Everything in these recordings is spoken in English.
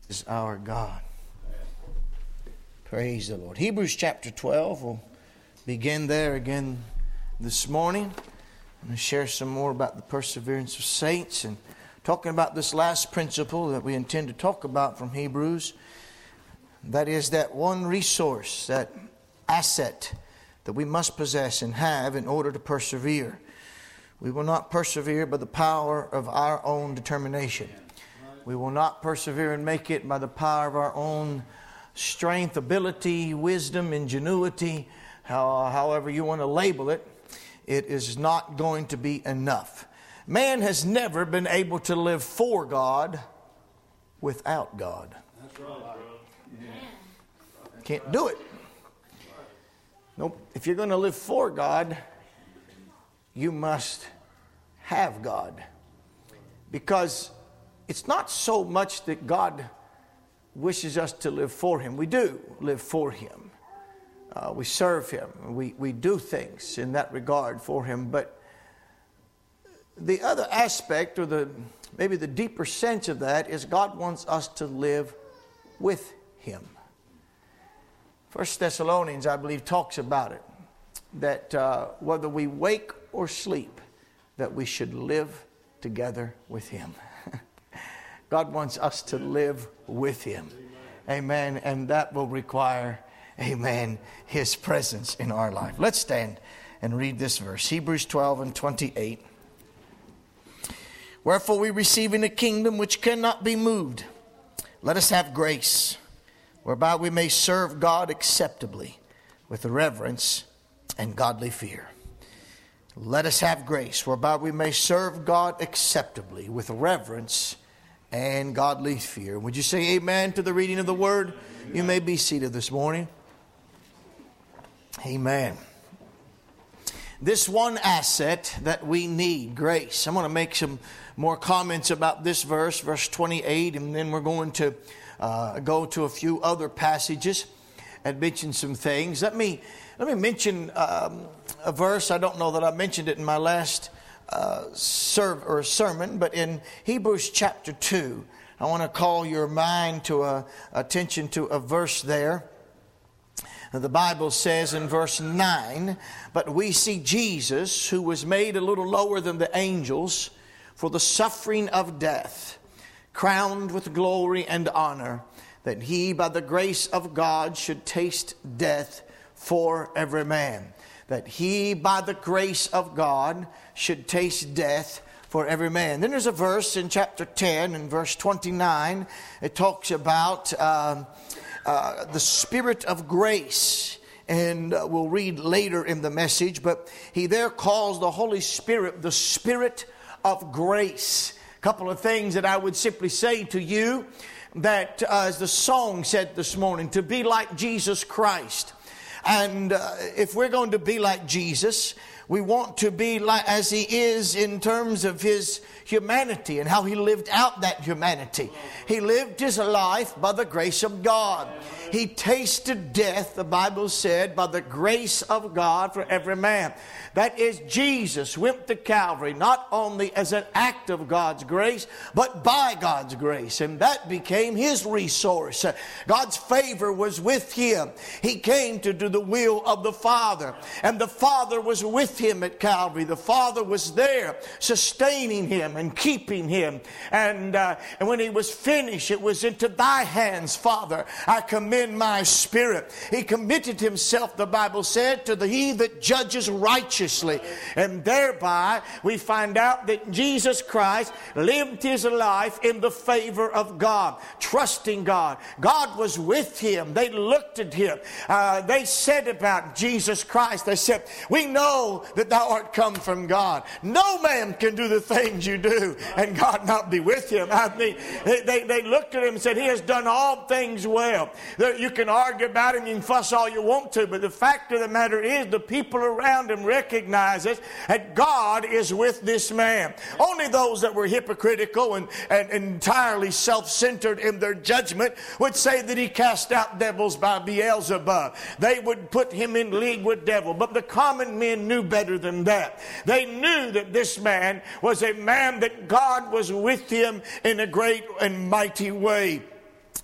Is our God. Praise the Lord. Hebrews chapter 12. We'll begin there again this morning. I'm going to share some more about the perseverance of saints and talking about this last principle that we intend to talk about from Hebrews. That is that one resource, that asset that we must possess and have in order to persevere. We will not persevere by the power of our own determination. We will not persevere and make it by the power of our own strength, ability, wisdom, ingenuity, however you want to label it. It is not going to be enough. Man has never been able to live for God without God. That's right, bro. Yeah. Can't do it. Nope. If you're going to live for God, you must have God. Because it's not so much that God wishes us to live for Him. We do live for Him. We serve Him. We do things in that regard for Him. But the other aspect, or maybe the deeper sense of that, is God wants us to live with Him. 1 Thessalonians, I believe, talks about it. That whether we wake or sleep, that we should live together with Him. God wants us to live with Him. Amen. And that will require, amen, His presence in our life. Let's stand and read this verse. Hebrews 12 and 28. Wherefore we receiving a kingdom which cannot be moved, let us have grace, whereby we may serve God acceptably with reverence and godly fear. Let us have grace, whereby we may serve God acceptably with reverence and godly fear. Would you say amen to the reading of the word? Amen. You may be seated this morning. Amen. This one asset that we need, grace. I'm going to make some more comments about this verse, verse 28, and then we're going to go to a few other passages and mention some things. Let me mention a verse. I don't know that I mentioned it in my last sermon, but in Hebrews chapter 2, I want to call your mind to attention to a verse there. The Bible says in verse 9, but we see Jesus, who was made a little lower than the angels for the suffering of death, crowned with glory and honor, that He by the grace of God should taste death for every man. That He by the grace of God should taste death for every man. Then there's a verse in chapter 10 and verse 29. It talks about the Spirit of grace. And we'll read later in the message. But He there calls the Holy Spirit the Spirit of grace. A couple of things that I would simply say to you. That as the song said this morning, to be like Jesus Christ. And if we're going to be like Jesus, we want to be like as He is in terms of His humanity and how He lived out that humanity. He lived His life by the grace of God. He tasted death, the Bible said, by the grace of God for every man. That is, Jesus went to Calvary not only as an act of God's grace, but by God's grace. And that became His resource. God's favor was with Him. He came to do the will of the Father. And the Father was with Him at Calvary. The Father was there sustaining Him and keeping Him. And when He was finished, it was into Thy hands, Father, I commend my spirit. He committed Himself, the Bible said, to He that judges righteously. And thereby we find out that Jesus Christ lived His life in the favor of God, trusting God. God was with Him. They looked at Him. They said about Jesus Christ, they said, we know that Thou art come from God. No man can do the things You do and God not be with him. I mean, they looked at Him and said, He has done all things well. You can argue about Him, you can fuss all you want to, but the fact of the matter is the people around Him recognizes that God is with this man. Only those that were hypocritical and entirely self-centered in their judgment would say that He cast out devils by Beelzebub. They would put Him in league with devil. But the common men knew better than that. They knew that this man was a man that God was with him in a great and mighty way.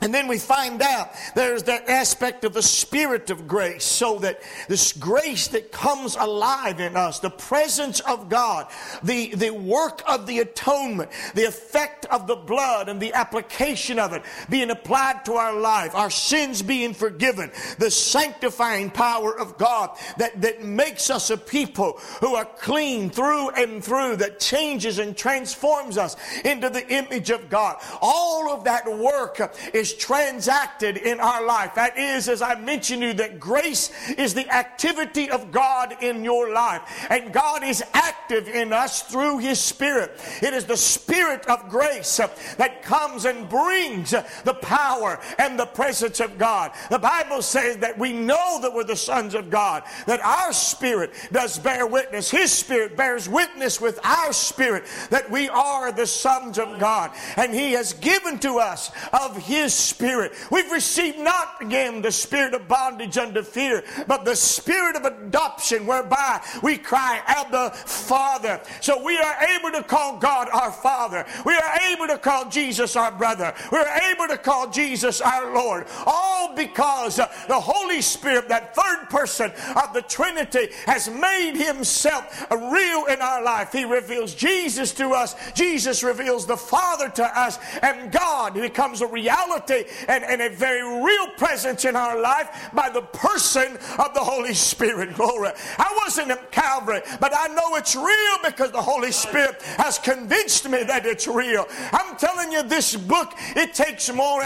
And then we find out there's that aspect of the Spirit of grace, so that this grace that comes alive in us, the presence of God, the work of the atonement, the effect of the blood and the application of it being applied to our life, our sins being forgiven, the sanctifying power of God that makes us a people who are clean through and through, that changes and transforms us into the image of God. All of that work is transacted in our life. That is, as I mentioned to you, that grace is the activity of God in your life. And God is active in us through His Spirit. It is the Spirit of grace that comes and brings the power and the presence of God. The Bible says that we know that we're the sons of God, that our spirit does bear witness. His Spirit bears witness with our spirit that we are the sons of God. And He has given to us of His Spirit. We've received not again the spirit of bondage unto fear, but the spirit of adoption, whereby we cry, Abba, Father. So we are able to call God our Father. We are able to call Jesus our brother. We are able to call Jesus our Lord. All because the Holy Spirit, that third person of the Trinity, has made Himself real in our life. He reveals Jesus to us. Jesus reveals the Father to us. And God becomes a reality and a very real presence in our life by the person of the Holy Spirit. Glory. I wasn't at Calvary, but I know it's real because the Holy Spirit has convinced me that it's real. I'm telling you, this book, it takes more.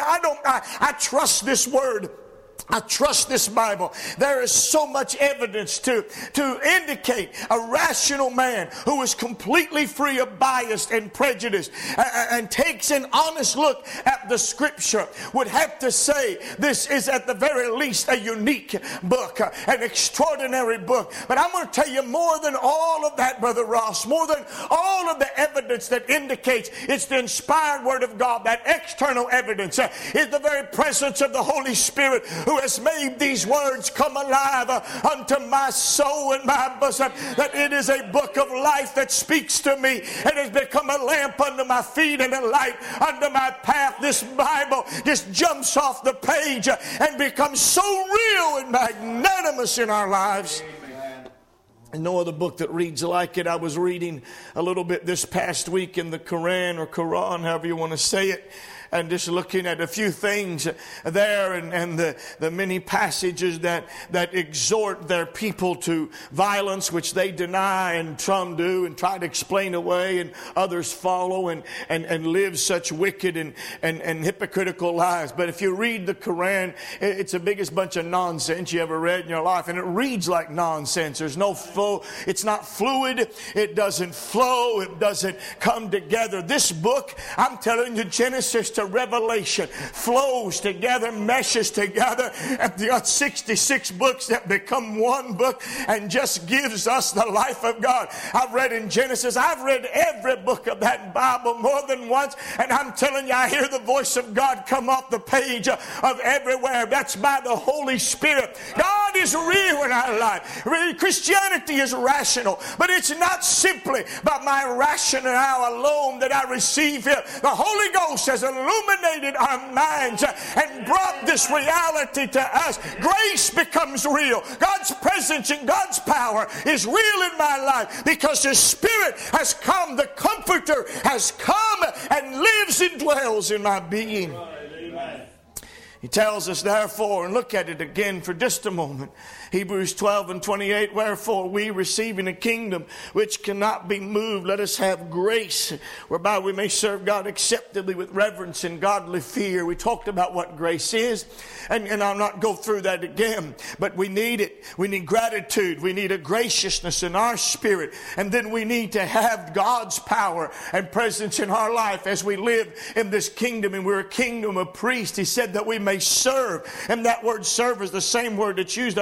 I trust this word. I trust this Bible. There is so much evidence to indicate a rational man who is completely free of bias and prejudice and takes an honest look at the Scripture would have to say this is at the very least a unique book, an extraordinary book. But I'm going to tell you more than all of that, Brother Ross, more than all of the evidence that indicates it's the inspired Word of God, that external evidence is the very presence of the Holy Spirit who has made these words come alive unto my soul and my bosom, that it is a book of life that speaks to me and has become a lamp unto my feet and a light unto my path. This Bible just jumps off the page and becomes so real and magnanimous in our lives. And no other book that reads like it. I was reading a little bit this past week in the Quran, or Quran, however you want to say it, and just looking at a few things there and the many passages that exhort their people to violence, which they deny and some do and try to explain away, and others follow and live such wicked and hypocritical lives. But if you read the Quran, it's the biggest bunch of nonsense you ever read in your life, and it reads like nonsense. There's no flow. It's not fluid. It doesn't flow. It doesn't come together. This book, I'm telling you, Genesis to Revelation, flows together, meshes together, and the 66 books that become one book and just gives us the life of God. I've read in Genesis, I've read every book of that Bible more than once, and I'm telling you, I hear the voice of God come off the page of everywhere. That's by the Holy Spirit. God is real in our life. Christianity is rational, but it's not simply by my rationale alone that I receive here. The Holy Ghost has illuminated our minds and brought this reality to us. Grace becomes real. God's presence and God's power is real in my life because His Spirit has come. The Comforter has come and lives and dwells in my being. Amen. He tells us, therefore, and look at it again for just a moment. Hebrews 12:28, wherefore we, receiving a kingdom which cannot be moved, let us have grace whereby we may serve God acceptably with reverence and godly fear. We talked about what grace is, and I'll not go through that again, but we need it. We need gratitude. We need a graciousness in our spirit, and then we need to have God's power and presence in our life as we live in this kingdom, and we're a kingdom of priests. He said that we may serve, and that word serve is the same word that's used other places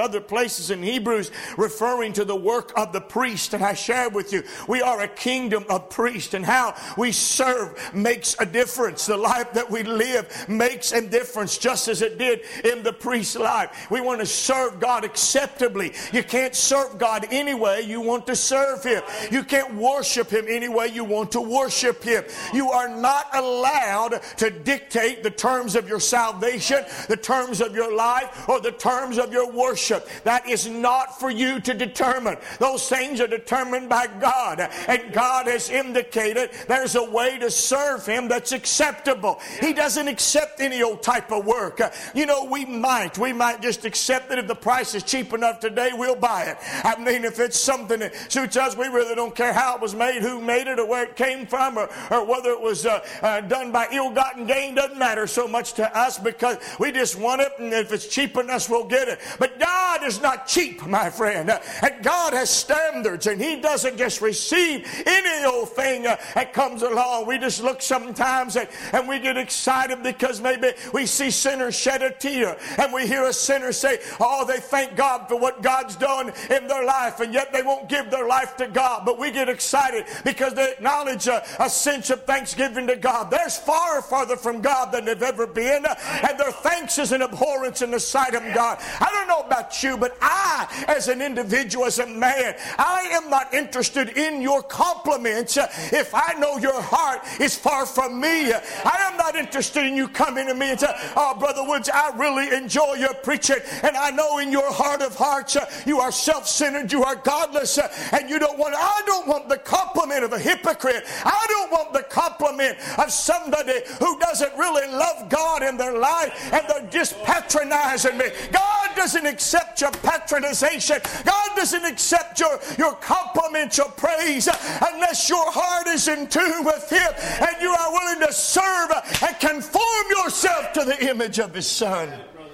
places in Hebrews referring to the work of the priest. And I shared with you, we are a kingdom of priests, and how we serve makes a difference. The life that we live makes a difference, just as it did in the priest's life. We want to serve God acceptably. You can't serve God any way you want to serve Him. You can't worship Him any way you want to worship Him. You are not allowed to dictate the terms of your salvation, the terms of your life, or the terms of your worship. That is not for you to determine. Those things are determined by God. And God has indicated there's a way to serve Him that's acceptable. He doesn't accept any old type of work. You know, we might just accept it. If the price is cheap enough today, we'll buy it. I mean, if it's something that suits us, we really don't care how it was made, who made it, or where it came from, or whether it was done by ill-gotten gain. Doesn't matter so much to us, because we just want it, and if it's cheap enough, we'll get it. But God is not cheap, my friend. And God has standards, and He doesn't just receive any old thing that comes along. We just look sometimes and we get excited because maybe we see sinners shed a tear, and we hear a sinner say, oh, they thank God for what God's done in their life, and yet they won't give their life to God. But we get excited because they acknowledge a sense of thanksgiving to God. They're far farther from God than they've ever been, and their thanks is an abhorrence in the sight of God. I don't know about you, but I, as an individual, as a man, I am not interested in your compliments if I know your heart is far from me. I am not interested in you coming to me and say, oh, Brother Woods, I really enjoy your preaching, and I know in your heart of hearts you are self-centered, you are godless, and you don't want, I don't want the compliment of a hypocrite. I don't want the compliment of somebody who doesn't really love God in their life, and they're just patronizing me. God doesn't accept your patronization. God doesn't accept your compliment, your praise, unless your heart is in tune with Him and you are willing to serve and conform yourself to the image of His Son.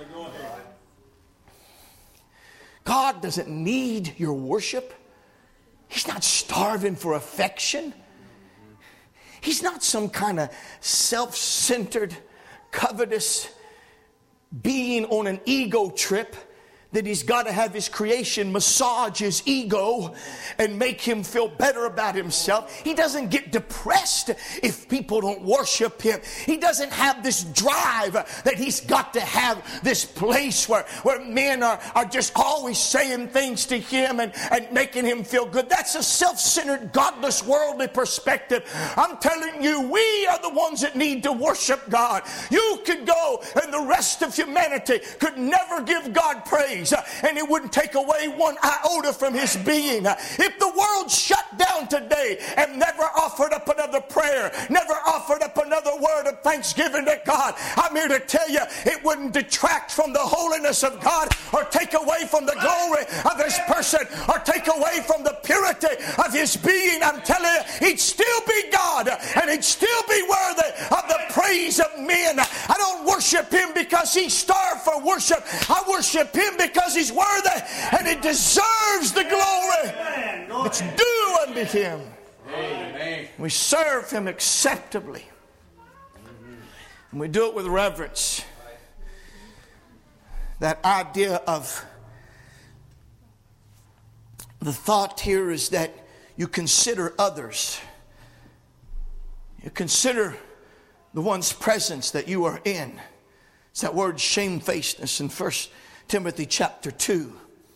God doesn't need your worship. He's not starving for affection. He's not some kind of self-centered, covetous being on an ego trip that he's got to have his creation massage his ego and make him feel better about himself. He doesn't get depressed if people don't worship him. He doesn't have this drive that he's got to have this place where men are just always saying things to him and making him feel good. That's a self-centered, godless, worldly perspective. I'm telling you, we are the ones that need to worship God. You could go and the rest of humanity could never give God praise, and it wouldn't take away one iota from His being. If the world shut down today and never offered up another prayer, never offered up another word of thanksgiving to God, I'm here to tell you, it wouldn't detract from the holiness of God or take away from the glory of His person or take away from the purity of His being. I'm telling you, He'd still be God, and He'd still be worthy of the praise of men. I don't worship Him because He's starved for worship. I worship Him because He's worthy, and He deserves the glory that's due unto Him. Amen. We serve Him acceptably, and we do it with reverence. That idea of the thought here is that you consider others. You consider the one's presence that you are in. It's that word shamefacedness in 1 Timothy chapter 2.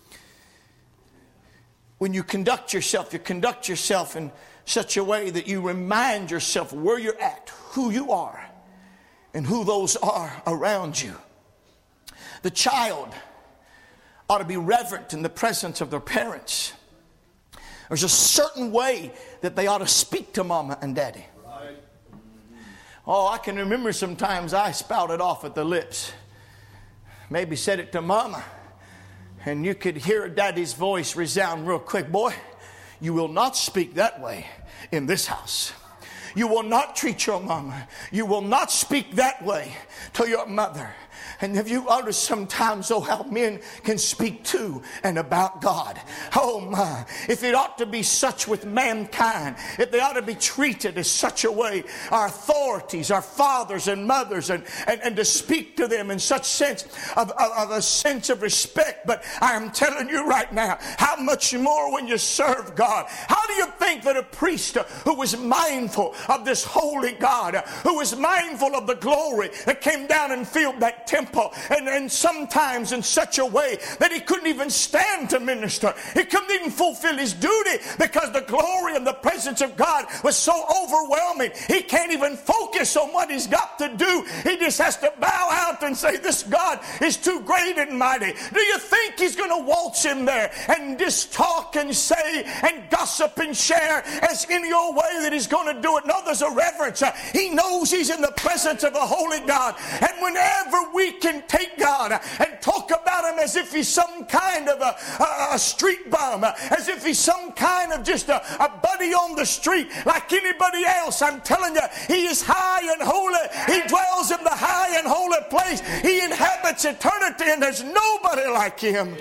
When you conduct yourself in such a way that you remind yourself where you're at, who you are, and who those are around you. The child ought to be reverent in the presence of their parents. There's a certain way that they ought to speak to mama and daddy. Oh, I can remember sometimes I spouted off at the lips. Maybe said it to mama, and you could hear daddy's voice resound real quick. Boy, you will not speak that way in this house. You will not treat your mama. You will not speak that way to your mother. And have you noticed sometimes, how men can speak to and about God? Oh my, if it ought to be such with mankind, if they ought to be treated as such a way, our authorities, our fathers and mothers, and to speak to them in such sense of a sense of respect. But I am telling you right now, how much more when you serve God. How do you think that a priest who was mindful of this holy God, who was mindful of the glory that came down and filled that temple, and sometimes in such a way that he couldn't even stand to minister. He couldn't even fulfill his duty because the glory and the presence of God was so overwhelming. He can't even focus on what he's got to do. He just has to bow out and say, this God is too great and mighty. Do you think he's going to waltz in there and just talk and say and gossip and share as any old way that he's going to do it? No, there's a reverence. He knows he's in the presence of a holy God. And whenever we can take God and talk about him as if he's some kind of a street bum, as if he's some kind of just a buddy on the street like anybody else, I'm telling you, he is high and holy. He dwells in the high and holy place. He inhabits eternity, and there's nobody like him.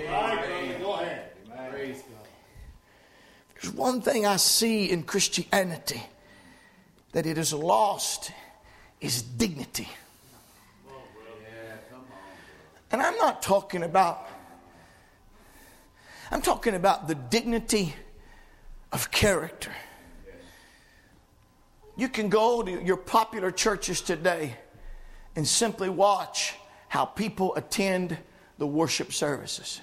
There's one thing I see in Christianity that it is lost, is dignity. And I'm talking about the dignity of character. You can go to your popular churches today and simply watch how people attend the worship services.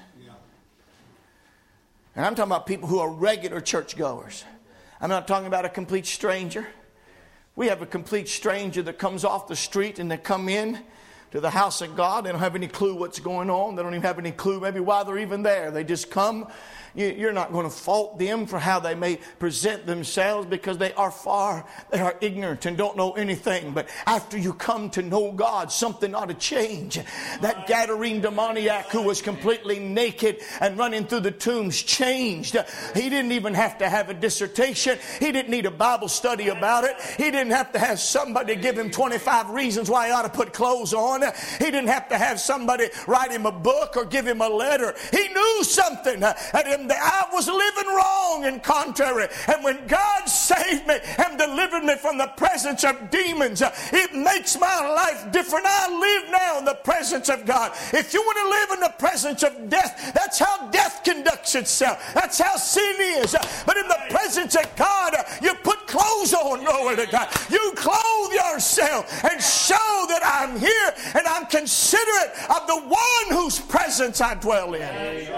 And I'm talking about people who are regular churchgoers. I'm not talking about a complete stranger. We have a complete stranger that comes off the street and they come in to the house of God. They don't have any clue what's going on. They don't even have any clue maybe why they're even there. They just come. You're not going to fault them for how they may present themselves, because they are ignorant and don't know anything. But after you come to know God, something ought to change. That Gadarene demoniac who was completely naked and running through the tombs changed. He didn't even have to have a dissertation. He didn't need a Bible study about it. He didn't have to have somebody give him 25 reasons why he ought to put clothes on. He didn't have to have somebody write him a book or give him a letter. He knew something. And I was living wrong and contrary. And when God saved me and delivered me from the presence of demons, it makes my life different. I live now in the presence of God. If you want to live in the presence of death, that's how death conducts itself. That's how sin is. But in the presence of God, you put clothes on. Glory to God. You clothe yourself and show that I'm here and I'm considerate of the one whose presence I dwell in.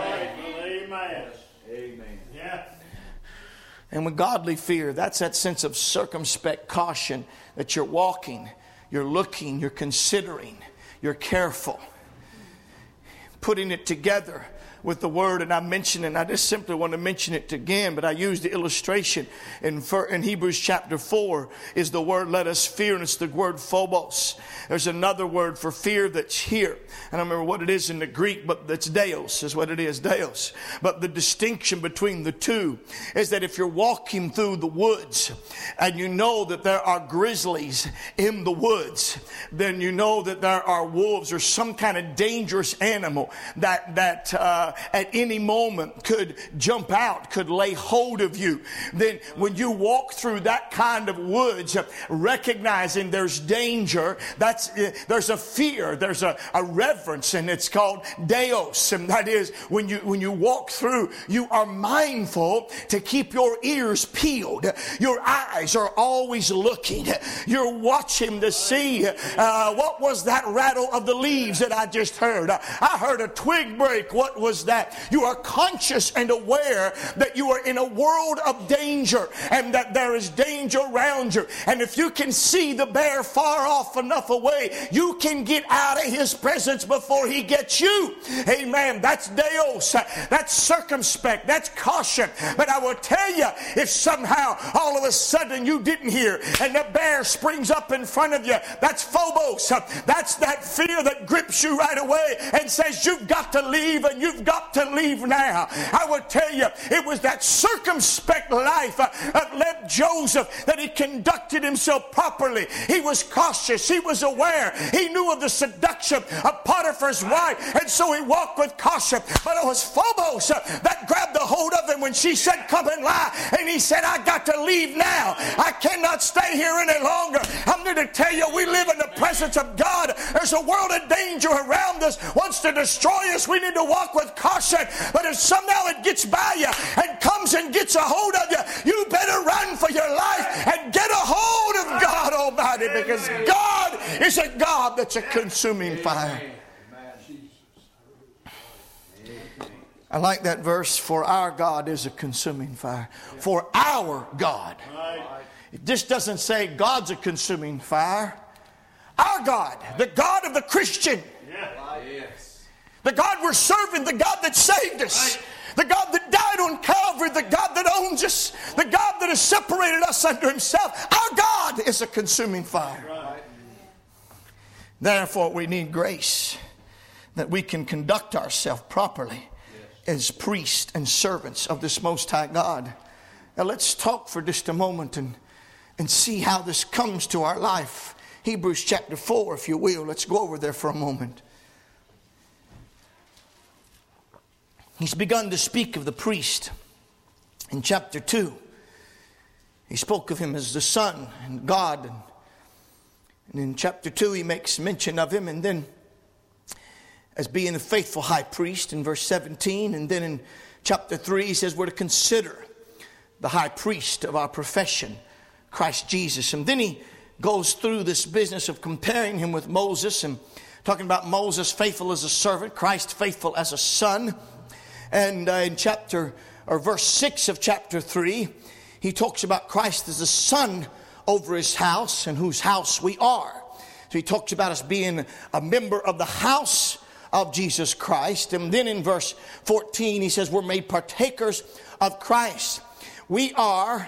Amen. Amen. Yeah. And with godly fear, that's that sense of circumspect caution that you're walking, you're looking, you're considering, you're careful, putting it together with the word. And I mentioned it, and I just simply want to mention it again, but I used the illustration in Hebrews chapter 4 is the word let us fear, and it's the word phobos. There's another word for fear that's here. I don't remember what it is in the Greek, but it's deos is what it is, deos. But the distinction between the two is that if you're walking through the woods and you know that there are grizzlies in the woods, then you know that there are wolves or some kind of dangerous animal that at any moment could jump out, could lay hold of you. Then when you walk through that kind of woods, recognizing there's danger, there's a fear, there's a reverence, and it's called deos. And that is when you walk through, you are mindful to keep your ears peeled. Your eyes are always looking. You're watching to see what was that rattle of the leaves that I just heard. I heard a twig break. What was that? You are conscious and aware that you are in a world of danger and that there is danger around you. And if you can see the bear far off enough away, you can get out of his presence before he gets you. Amen. That's deos. That's circumspect. That's caution. But I will tell you, if somehow all of a sudden you didn't hear and the bear springs up in front of you, that's phobos. That's that fear that grips you right away and says you've got to leave and you've got got to leave now. I will tell you, it was that circumspect life that led Joseph, that he conducted himself properly. He was cautious. He was aware. He knew of the seduction of Potiphar's wife, and so he walked with caution. But it was Phobos that grabbed the hold of him when she said, come and lie. And he said, I got to leave now. I cannot stay here any longer. I'm going to tell you, we live in the presence of God. There's a world of danger around us, wants to destroy us. We need to walk with caution. But if somehow it gets by you and comes and gets a hold of you, you better run for your life and get a hold of God Almighty, because God is a God that's a consuming fire. I like that verse, for our God is a consuming fire. For our God. It just doesn't say God's a consuming fire. Our God, the God of the Christian. The God we're serving, the God that saved us. The God that died on Calvary, the God that owns us, the God that has separated us unto himself. Our God is a consuming fire. Therefore, we need grace that we can conduct ourselves properly as priests and servants of this Most High God. Now let's talk for just a moment and see how this comes to our life. Hebrews chapter 4, if you will. Let's go over there for a moment. He's begun to speak of the priest in chapter 2. He spoke of him as the Son and God. And in chapter 2 he makes mention of him, and then as being a faithful high priest in verse 17. And then in chapter 3 he says we're to consider the high priest of our profession, Christ Jesus. And then he goes through this business of comparing him with Moses and talking about Moses faithful as a servant, Christ faithful as a son. And in verse 6 of chapter 3, he talks about Christ as a son over his house, and whose house we are. So he talks about us being a member of the house of Jesus Christ. And then in verse 14, he says we're made partakers of Christ. We are,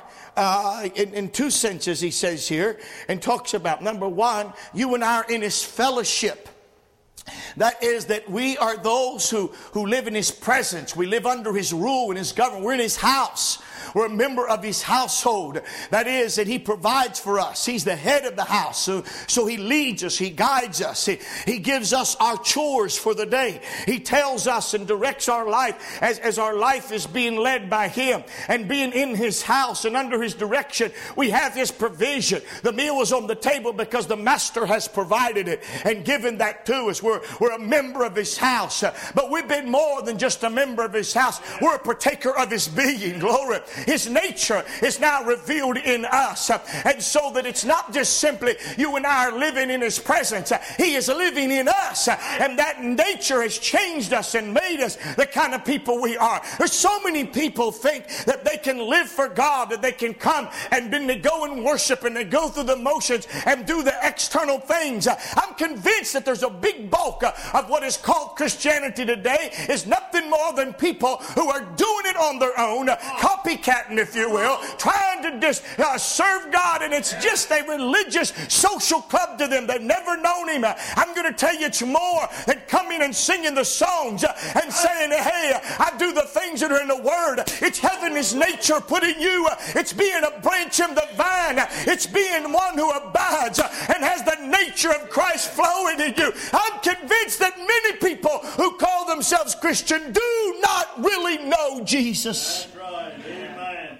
in two senses, he says here, and talks about, number one, you and I are in his fellowship. That is, that we are those who live in his presence. We live under his rule and his government. We're in his house. We're a member of his household. That is, that he provides for us. He's the head of the house. So he leads us. He guides us. He gives us our chores for the day. He tells us and directs our life as our life is being led by him. And being in his house and under his direction, we have his provision. The meal is on the table because the master has provided it and given that to us. We're a member of his house. But we've been more than just a member of his house. We're a partaker of his being. Glory. His nature is now revealed in us. And so that it's not just simply you and I are living in his presence. He is living in us. And that nature has changed us and made us the kind of people we are. There's so many people think that they can live for God, that they can come and then they go and worship and they go through the motions and do the external things. I'm convinced that there's a big bulk of what is called Christianity today is nothing more than people who are doing it on their own, copycatting, if you will, trying to just serve God, and it's just a religious social club to them. They've never known him. I'm going to tell you, it's more than coming and singing the songs and saying, hey, I do the things that are in the Word. It's having his nature put in you. It's being a branch in the vine. It's being one who abides and has the nature of Christ flowing in you. I'm convinced that many people who call themselves Christian do not really know Jesus. That's right. Amen.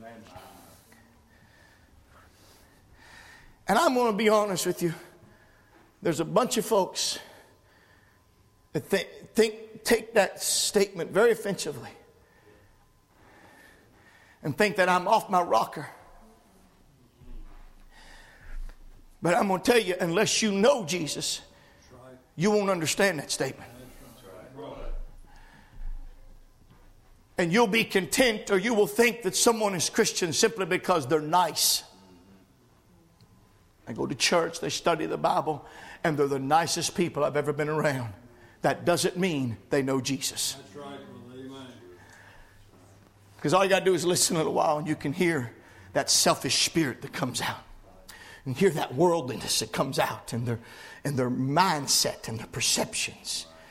And I'm going to be honest with you. There's a bunch of folks that take that statement very offensively and think that I'm off my rocker. But I'm going to tell you, unless you know Jesus, you won't understand that statement. And you'll be content, or you will think that someone is Christian simply because they're nice. They go to church, they study the Bible, and they're the nicest people I've ever been around. That doesn't mean they know Jesus. That's right. Amen. Because all you got to do is listen a little while and you can hear that selfish spirit that comes out. And hear that worldliness that comes out in their mindset and their perceptions.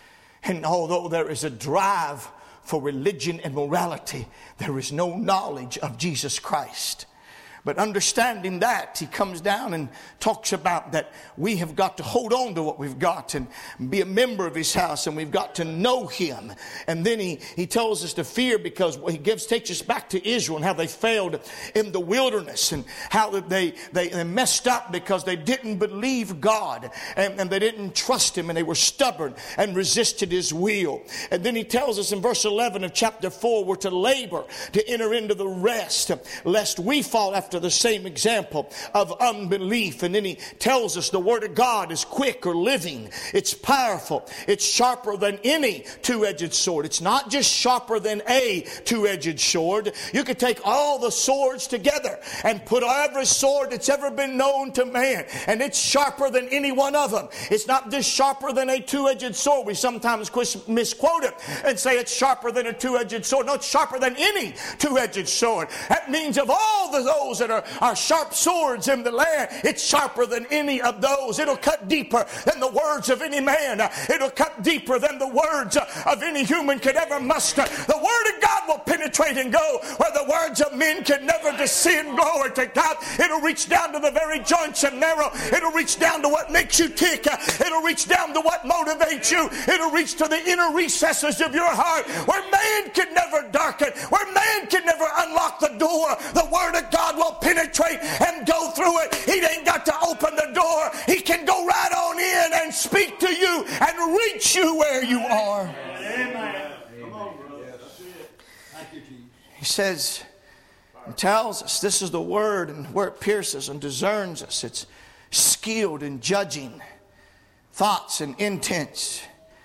And although there is a drive for religion and morality, there is no knowledge of Jesus Christ. But understanding that, he comes down and talks about that we have got to hold on to what we've got and be a member of his house, and we've got to know him. And then he tells us to fear, because he takes us back to Israel and how they failed in the wilderness, and how they messed up because they didn't believe God, and they didn't trust him, and they were stubborn and resisted his will. And then he tells us in verse 11 of chapter 4, we're to labor to enter into the rest, lest we fall after the same example of unbelief. And then he tells us the word of God is quick or living. It's powerful. It's sharper than any two-edged sword. It's not just sharper than a two-edged sword. You could take all the swords together and put every sword that's ever been known to man, and it's sharper than any one of them. It's not just sharper than a two-edged sword. We sometimes misquote it and say it's sharper than a two-edged sword. No, it's sharper than any two-edged sword. That means of all those that are sharp swords in the land, it's sharper than any of those. It'll cut deeper than the words of any man. It'll cut deeper than the words of any human could ever muster. The word of God will penetrate and go where the words of men can never descend. Glory to God. It'll reach down to the very joints and marrow. It'll reach down to what makes you tick. It'll reach down to what motivates you. It'll reach to the inner recesses of your heart where man can never darken, where man can never unlock the door. The word of God will penetrate and go through it. He ain't got to open the door. He can go right on in and speak to you and reach you where you are. Amen. Come on, brother. That's it. Thank you, Jesus. He says and tells us this is the word, and where it pierces and discerns us. It's skilled in judging thoughts and intents.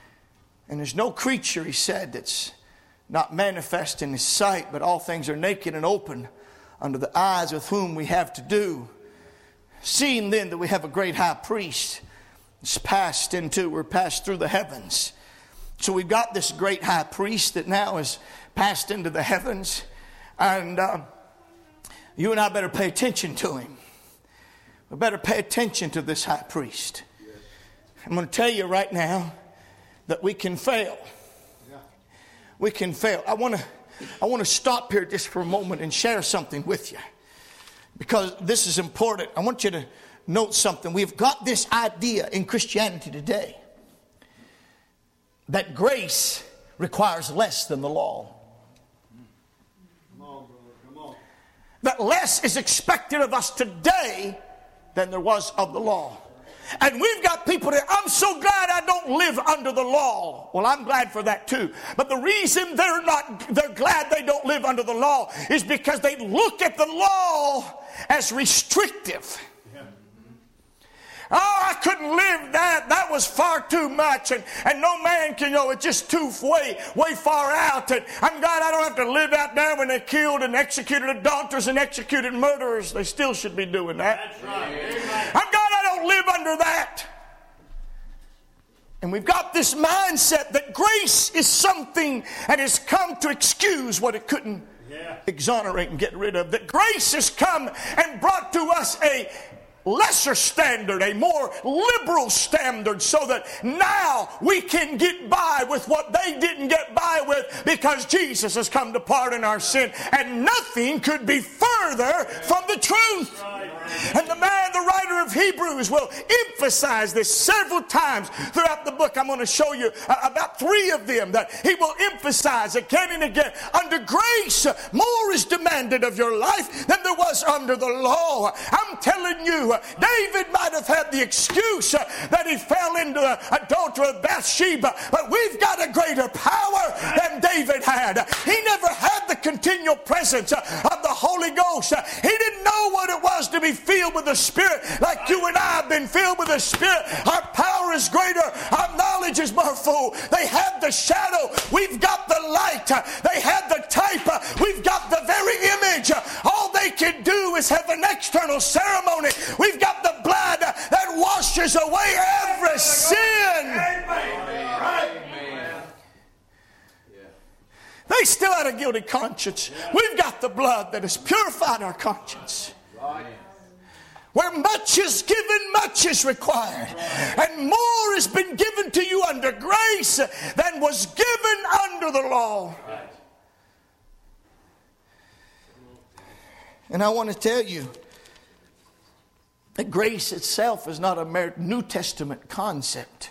And there's no creature, he said, that's not manifest in his sight, but all things are naked and open under the eyes with whom we have to do. Seeing then that we have a great high priest, we're passed through the heavens. So we've got this great high priest that now is passed into the heavens, and you and I better pay attention to him. We better pay attention to this high priest. I'm going to tell you right now that we can fail. We can fail. I want to stop here just for a moment and share something with you, because this is important. I want you to note something. We've got this idea in Christianity today that grace requires less than the law. Come on, brother. Come on. That less is expected of us today than there was of the law. And we've got people that, I'm so glad I don't live under the law. Well, I'm glad for that too. But the reason they're glad they don't live under the law is because they look at the law as restrictive. Oh, I couldn't live that. That was far too much. And no man can, it's just too way far out. And I'm glad I don't have to live out there when they killed and executed adulterers and executed murderers. They still should be doing that. That's right. I'm glad I don't live under that. And we've got this mindset that grace is something that has come to excuse what it couldn't exonerate and get rid of. That grace has come and brought to us a lesser standard, a more liberal standard, so that now we can get by with what they didn't get by with, because Jesus has come to pardon our sin, and nothing could be further from the truth. And the writer of Hebrews will emphasize this several times throughout the book. I'm going to show you about 3 of them that he will emphasize again and again. Under grace, more is demanded of your life than there was under the law. I'm telling you, David might have had the excuse that he fell into the adultery of Bathsheba, but we've got a greater power than David had. He never had the continual presence of the Holy Ghost. He didn't know what it was to be filled with the Spirit like you and I have been filled with the Spirit. Our power is greater. Our knowledge is more full. They had the shadow. We've got the light. They had the type. We've got the very image. All they can do is have an external ceremony. We've got the blood that washes away every sin. They still had a guilty conscience. We've got the blood that has purified our conscience. Where much is given, much is required. And more has been given to you under grace than was given under the law. And I want to tell you that grace itself is not a New Testament concept.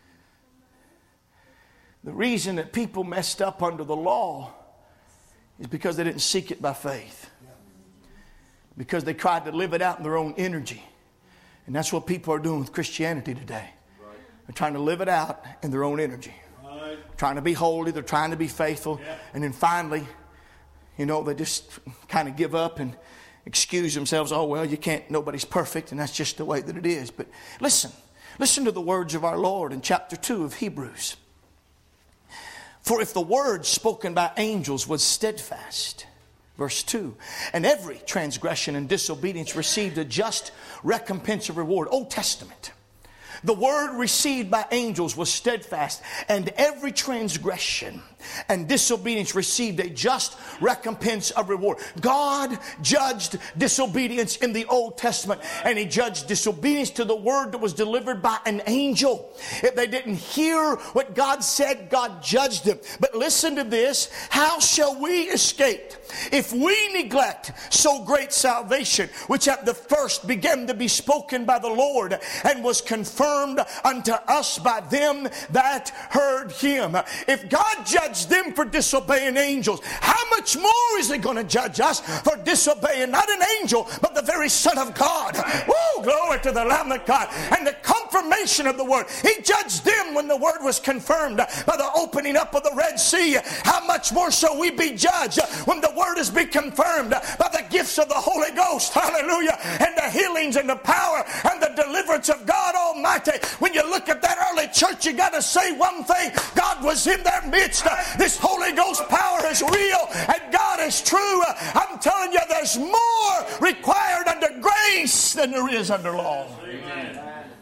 The reason that people messed up under the law is because they didn't seek it by faith. Because they tried to live it out in their own energy. And that's what people are doing with Christianity today. They're trying to live it out in their own energy. Trying to be holy, they're trying to be faithful. And then finally, they just kind of give up and excuse themselves. Oh, well, you can't, nobody's perfect, and that's just the way that it is. But listen to the words of our Lord in chapter 2 of Hebrews. For if the word spoken by angels was steadfast, verse 2, and every transgression and disobedience received a just recompense of reward. Old Testament. The word received by angels was steadfast, and every transgression and disobedience received a just recompense of reward. God judged disobedience in the Old Testament, and He judged disobedience to the word that was delivered by an angel. If they didn't hear what God said, God judged them. But listen to this. How shall we escape if we neglect so great salvation, which at the first began to be spoken by the Lord and was confirmed unto us by them that heard Him? If God judged them for disobeying angels, how much more is He going to judge us for disobeying not an angel but the very Son of God? Woo, glory to the Lamb of God. And the confirmation of the word, He judged them when the word was confirmed by the opening up of the Red Sea. How much more shall we be judged when the word is be confirmed by the gifts of the Holy Ghost? Hallelujah. And the healings and the power and the deliverance of God Almighty. When you look at that early church, you got to say one thing: God was in their midst. This Holy Ghost power is real and God is true. I'm telling you, there's more required under grace than there is under law. Amen.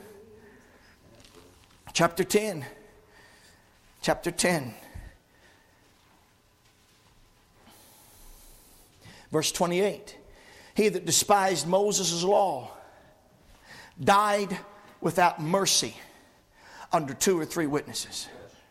Chapter 10. Verse 28. He that despised Moses' law died without mercy under 2 or 3 witnesses.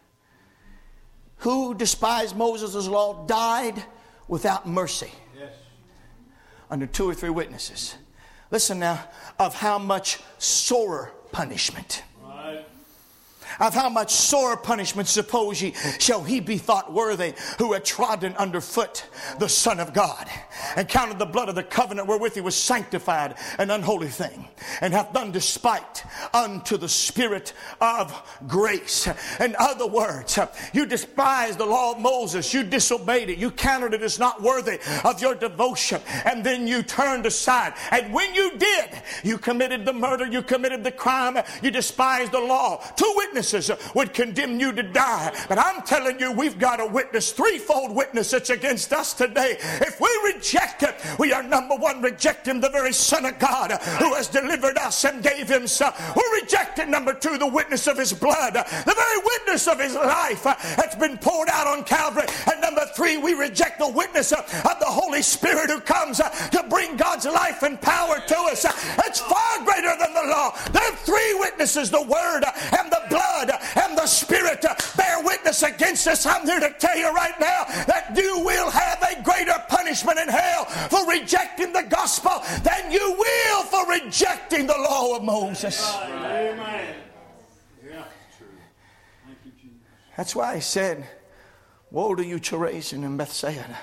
Who despised Moses' law died without mercy under 2 or 3 witnesses. Listen now, of how much sorer punishment. Of how much sore punishment, suppose ye, shall he be thought worthy who had trodden under foot the Son of God, and counted the blood of the covenant wherewith he was sanctified an unholy thing, and hath done despite unto the Spirit of grace. In other words, you despised the law of Moses, you disobeyed it, you counted it as not worthy of your devotion, and then you turned aside. And when you did, you committed the murder, you committed the crime, you despised the law. 2 witnesses would condemn you to die. But I'm telling you, we've got a witness, 3-fold witness that's against us today. If we reject it, we are number 1, rejecting the very Son of God who has delivered us and gave Himself. We're rejecting number 2, the witness of His blood, the very witness of His life that's been poured out on Calvary. And number 3, we reject the witness of the Holy Spirit who comes to bring God's life and power to us. It's far greater than the law. There are 3 witnesses, the Word and the blood and the Spirit bear witness against us. I'm here to tell you right now that you will have a greater punishment in hell for rejecting the gospel than you will for rejecting the law of Moses. Amen. Yeah, true. Thank you, Jesus. That's why He said, woe to you, Chorazin and Bethsaida.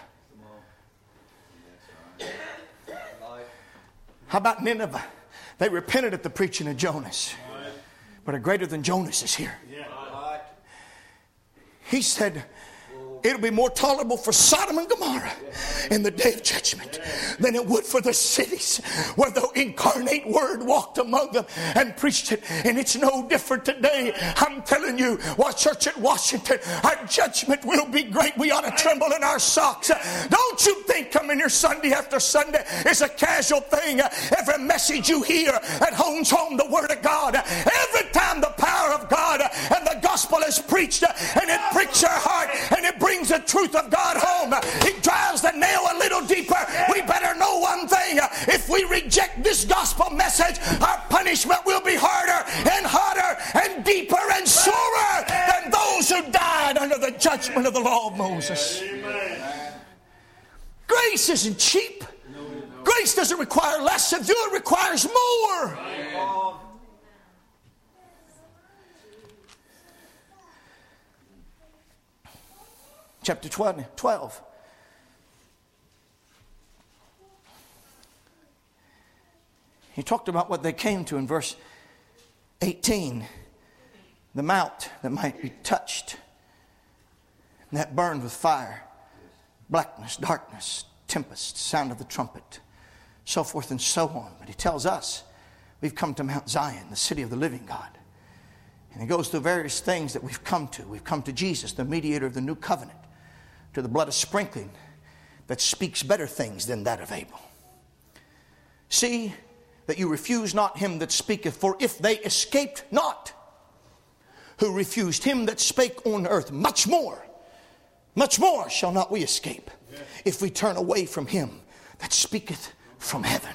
How about Nineveh? They repented at the preaching of Jonas. But a greater than Jonas is here. He said, it'll be more tolerable for Sodom and Gomorrah in the day of judgment than it would for the cities where the incarnate Word walked among them and preached it. And it's no different today. I'm telling you, church at Washington, our judgment will be great. We ought to tremble in our socks. Don't you think coming here Sunday after Sunday is a casual thing. Every message you hear that hones home the Word of God, every time the power of God and the gospel is preached, and it pricks your heart and it brings the truth of God home, it drives the nail a little deeper. We better know one thing: if we reject this gospel message, our punishment will be harder and hotter and deeper and sorer judgment of the law of Moses. Grace isn't cheap. Grace doesn't require less of you, it requires more. Chapter 12. He talked about what they came to in verse 18. The mount that might be touched, and that burned with fire, blackness, darkness, tempest, sound of the trumpet, so forth and so on. But he tells us we've come to Mount Zion, the city of the living God. And he goes through various things that we've come to. We've come to Jesus, the mediator of the new covenant, to the blood of sprinkling that speaks better things than that of Abel. See that you refuse not him that speaketh, for if they escaped not who refused him that spake on earth, much more shall not we escape if we turn away from him that speaketh from heaven.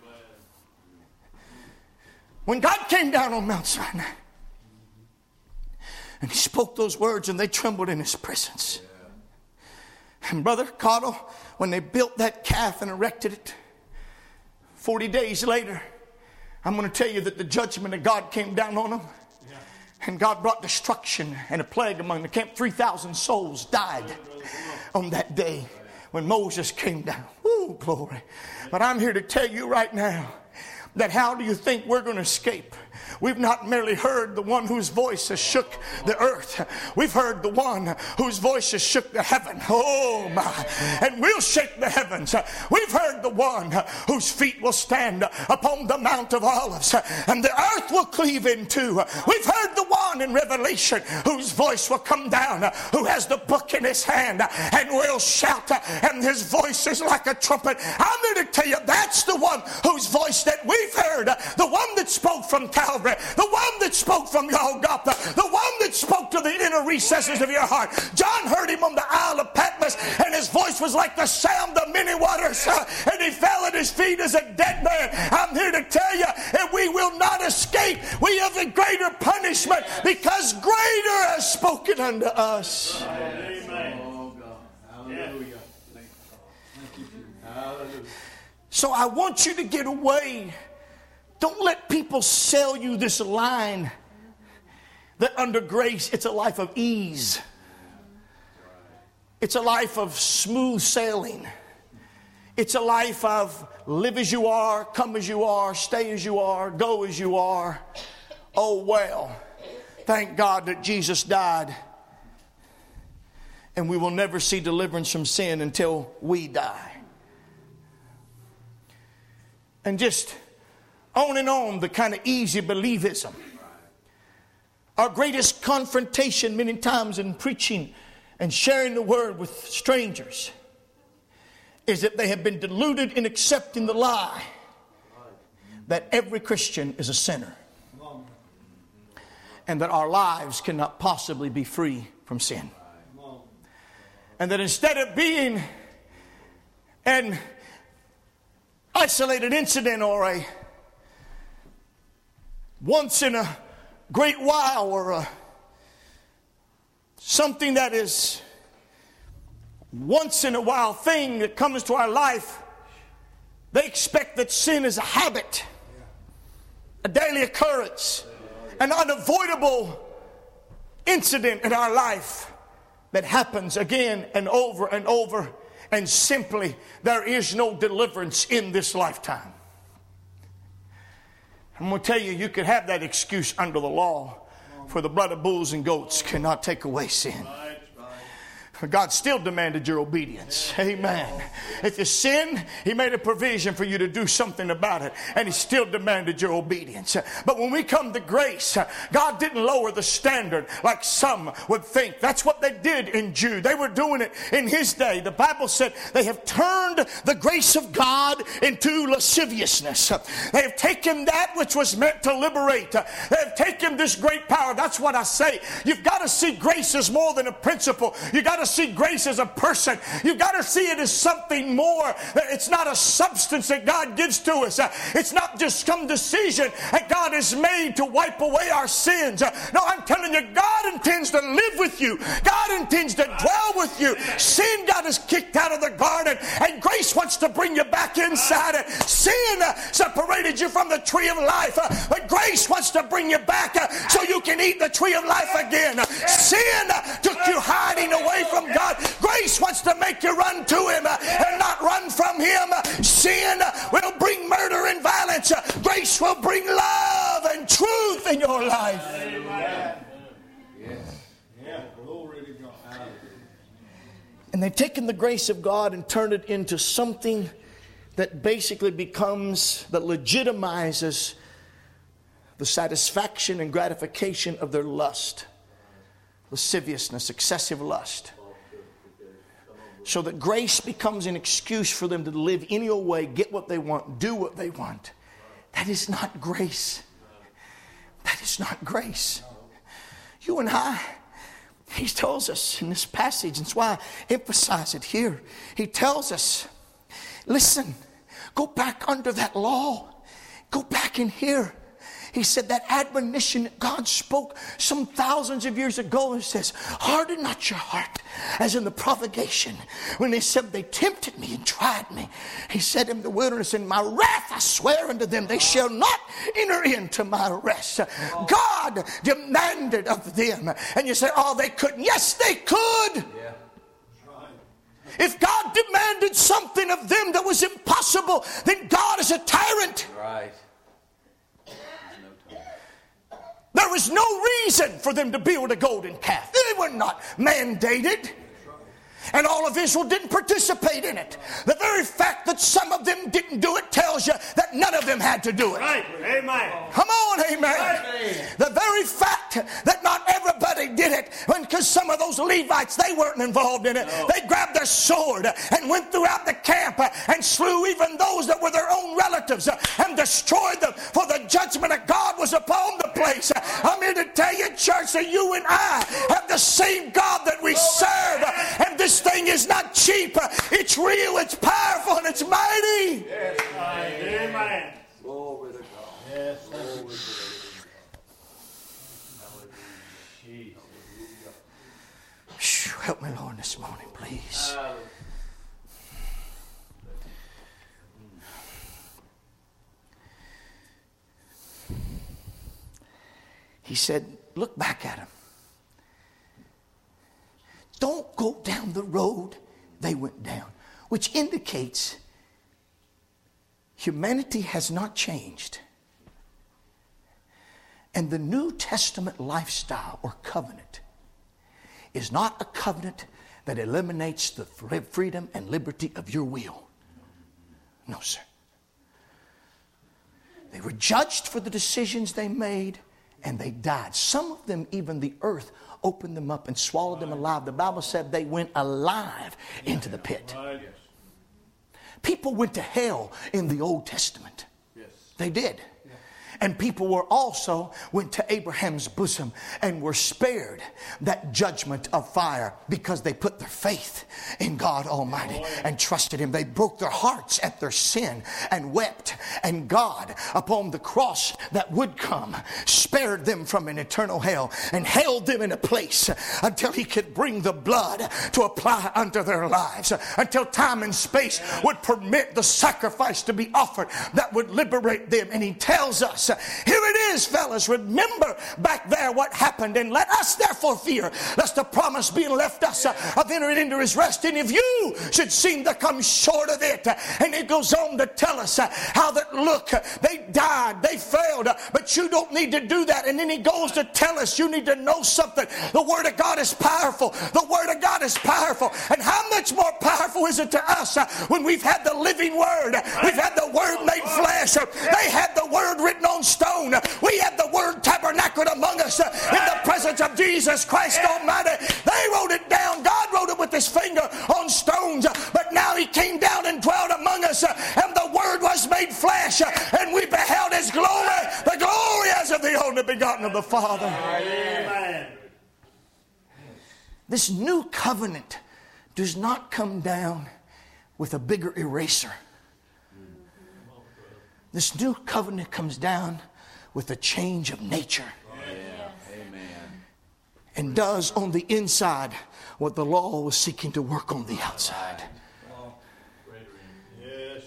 When God came down on Mount Sinai and he spoke those words, and they trembled in his presence. And Brother Cottle, when they built that calf and erected it, 40 days later, I'm going to tell you that the judgment of God came down on them. And God brought destruction and a plague among the camp. 3,000 souls died on that day when Moses came down. Ooh, glory. But I'm here to tell you right now that how do you think we're going to escape? We've not merely heard the one whose voice has shook the earth. We've heard the one whose voice has shook the heaven. Oh my. And we'll shake the heavens. We've heard the one whose feet will stand upon the Mount of Olives, and the earth will cleave in two. We've heard the one in Revelation whose voice will come down, who has the book in his hand and will shout, and his voice is like a trumpet. I'm here to tell you that's the one whose voice that we've heard, the one that spoke from Calvary, the one that spoke from Golgotha, the one that spoke to the inner recesses of your heart. John heard him on the Isle of Patmos, and his voice was like the sound of many waters, and he fell at his feet as a dead man. I'm here to tell you that we will not escape. We have a greater punishment because greater has spoken unto us. Amen. Hallelujah. Hallelujah. So I want you to get away. Don't let people sell you this line that under grace it's a life of ease. It's a life of smooth sailing. It's a life of live as you are, come as you are, stay as you are, go as you are. Oh well, thank God that Jesus died. And we will never see deliverance from sin until we die. And just on, the kind of easy believism. Our greatest confrontation many times in preaching and sharing the word with strangers is that they have been deluded in accepting the lie that every Christian is a sinner and that our lives cannot possibly be free from sin. And that instead of being an isolated incident or a once in a great while or something that is once in a while thing that comes to our life, they expect that sin is a habit, a daily occurrence, an unavoidable incident in our life that happens again and over, and simply there is no deliverance in this lifetime. I'm going to tell you, you could have that excuse under the law, for the blood of bulls and goats cannot take away sin. God still demanded your obedience. Amen. If you sin, He made a provision for you to do something about it. And He still demanded your obedience. But when we come to grace, God didn't lower the standard like some would think. That's what they did in Jude. They were doing it in His day. The Bible said they have turned the grace of God into lasciviousness. They have taken that which was meant to liberate. They have taken this great power. That's what I say. You've got to see grace as more than a principle. You've got to see grace as a person. You've got to see it as something more. It's not a substance that God gives to us. It's not just some decision that God has made to wipe away our sins. No, I'm telling you, God intends to live with you. God intends to dwell with you. Sin got us kicked out of the garden, and grace wants to bring you back inside it. Sin separated you from the tree of life, but grace wants to bring you back so you can eat the tree of life again. Sin took you hiding away from God. Grace wants to make you run to Him and not run from Him. Sin will bring murder and violence. Grace will bring love and truth in your life. And they've taken the grace of God and turned it into something that basically becomes, that legitimizes the satisfaction and gratification of their lust. Lasciviousness, excessive lust. So that grace becomes an excuse for them to live any old way, get what they want, do what they want. That is not grace. That is not grace. You and I, He tells us in this passage, and that's why I emphasize it here. He tells us, listen, go back under that law. Go back in here. He said that admonition that God spoke some thousands of years ago. It says, harden not your heart, as in the provocation. When they said they tempted me and tried me. He said in the wilderness, in my wrath I swear unto them, they shall not enter into my rest. God demanded of them. And you say, oh, they couldn't. Yes, they could. If God demanded something of them that was impossible, then God is a tyrant. Right. There was no reason for them to build a golden calf. They were not mandated. And all of Israel didn't participate in it. The very fact that some of them didn't do it tells you that none of them had to do it. Right. Amen. Come on, amen. Right. The very fact that not everybody did it, because some of those Levites, they weren't involved in it. No. They grabbed their sword and went throughout the camp and slew even those that were their own relatives and destroyed them, for the judgment of God was upon the place. I'm here to tell you, church, that you and I have the same God that we serve. And this thing is not cheap. It's real, it's powerful, and it's mighty. Yes. Amen. Glory to God. Yes. Glory to God. Help me, Lord, this morning, please. He said, look back at him. Don't go down the road they went down, which indicates humanity has not changed. And the New Testament lifestyle or covenant is not a covenant that eliminates the freedom and liberty of your will. No, sir. They were judged for the decisions they made, and they died. Some of them, even the earth opened them up and swallowed them alive. The Bible said they went alive into the pit. People went to hell in the Old Testament. They did. And people were also went to Abraham's bosom and were spared that judgment of fire because they put their faith in God Almighty and trusted Him. They broke their hearts at their sin and wept. And God, upon the cross that would come, spared them from an eternal hell and held them in a place until He could bring the blood to apply unto their lives. Until time and space would permit the sacrifice to be offered that would liberate them. And He tells us, here it is, fellas. Remember back there what happened, and let us therefore fear, lest the promise being left us of entering into His rest. And if you should seem to come short of it, and it goes on to tell us how that, look, they died, they failed, but you don't need to do that. And then He goes to tell us you need to know something. The Word of God is powerful. The Word of God is powerful. And how much more powerful is it to us when we've had the living Word? We've had the Word made flesh. They had the Word written on stone. We had the Word tabernacled among us in the presence of Jesus Christ Almighty. They wrote it down. God wrote it with His finger on stones. But now He came down and dwelt among us, and the Word was made flesh, and we beheld His glory, the glory as of the only begotten of the Father. Amen. This new covenant does not come down with a bigger eraser. This new covenant comes down with a change of nature. And does on the inside what the law was seeking to work on the outside. Yes,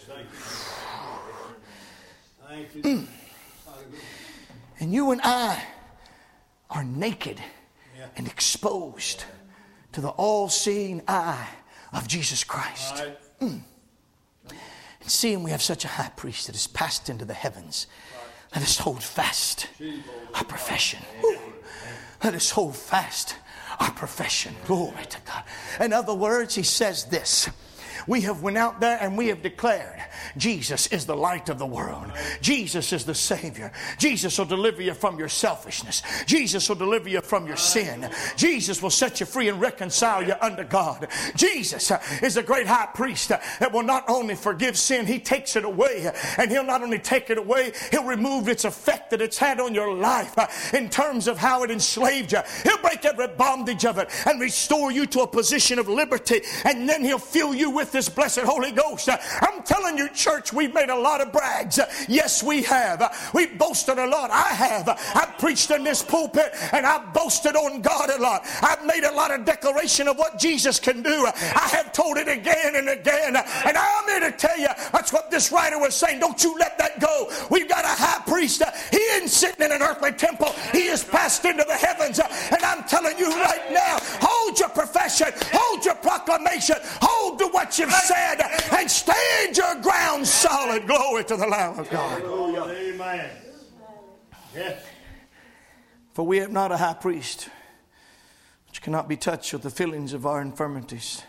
thank you. Thank you. And you and I are naked and exposed to the all-seeing eye of Jesus Christ. And seeing we have such a high priest that has passed into the heavens, let us hold fast our profession. Let us hold fast our profession. Glory to God. In other words, he says this. We have went out there and we have declared Jesus is the light of the world. Jesus is the Savior. Jesus will deliver you from your selfishness. Jesus will deliver you from your sin. Jesus will set you free and reconcile you unto God. Jesus is a great high priest that will not only forgive sin, he takes it away. And he'll not only take it away, he'll remove its effect that it's had on your life in terms of how it enslaved you. He'll break every bondage of it and restore you to a position of liberty. And then he'll fill you with this blessed Holy Ghost. I'm telling you, church, we've made a lot of brags. Yes, we have. We've boasted a lot. I have. I've preached in this pulpit and I've boasted on God a lot. I've made a lot of declaration of what Jesus can do. I have told it again and again. And I'm here to tell you, that's what this writer was saying. Don't you let that go. We've got a high priest. He isn't sitting in an earthly temple. He has passed into the heavens. And I'm telling you right now, hold your profession. Hold your proclamation. Hold to what you've said. And stand your ground solid. Glory to the Lamb of God. Amen. Yes. For we have not a high priest which cannot be touched with the feelings of our infirmities,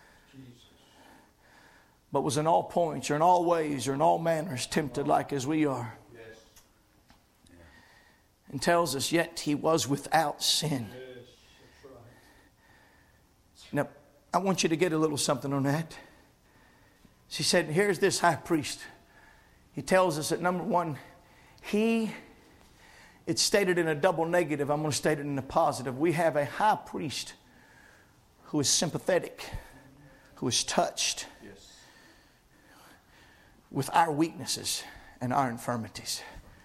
but was in all points or in all ways or in all manners tempted like as we are. And tells us, yet he was without sin. Now, I want you to get a little something on that. She said, here's this high priest. He tells us that number one, it's stated in a double negative. I'm going to state it in a positive. We have a high priest who is sympathetic, who is touched with our weaknesses and our infirmities.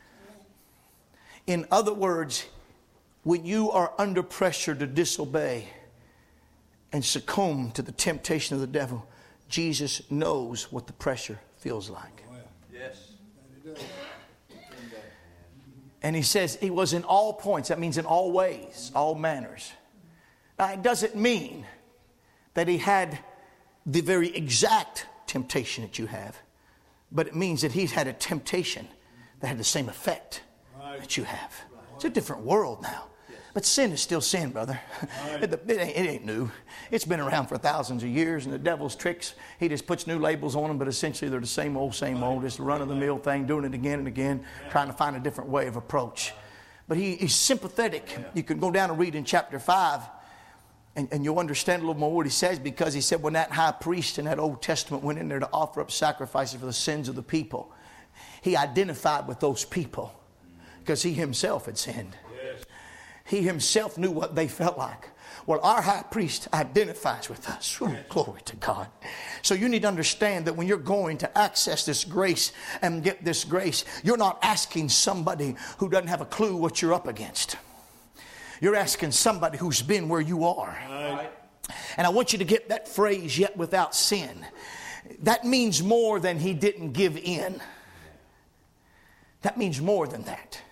In other words, when you are under pressure to disobey and succumb to the temptation of the devil, Jesus knows what the pressure feels like. Yes. And he says he was in all points. That means in all ways, all manners. Now, it doesn't mean that he had the very exact temptation that you have, but it means that he's had a temptation that had the same effect that you have. It's a different world now. But sin is still sin, brother. It ain't new. It's been around for thousands of years, and the devil's tricks, he just puts new labels on them, but essentially they're the same old, just run-of-the-mill thing, doing it again and again, trying to find a different way of approach. But he's sympathetic. You can go down and read in chapter 5, and you'll understand a little more what he says, because he said when that high priest in that Old Testament went in there to offer up sacrifices for the sins of the people, he identified with those people because he himself had sinned. He himself knew what they felt like. Well, our high priest identifies with us. Ooh, glory to God. So you need to understand that when you're going to access this grace and get this grace, you're not asking somebody who doesn't have a clue what you're up against. You're asking somebody who's been where you are. And I want you to get that phrase, yet without sin. That means more than he didn't give in. That means more than that.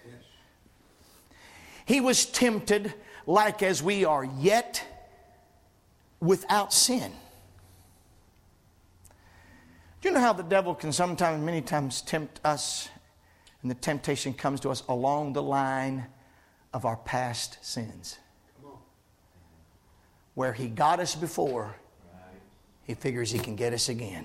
He was tempted like as we are, yet without sin. Do you know how the devil can sometimes, many times, tempt us, and the temptation comes to us along the line of our past sins? Where he got us before, he figures he can get us again.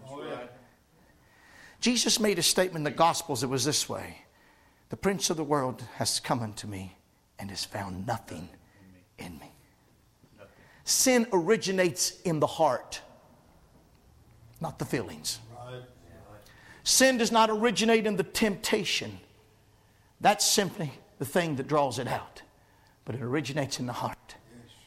Jesus made a statement in the Gospels that was this way: the prince of the world has come unto me and has found nothing in me. Sin originates in the heart, not the feelings. Sin does not originate in the temptation. That's simply the thing that draws it out. But it originates in the heart.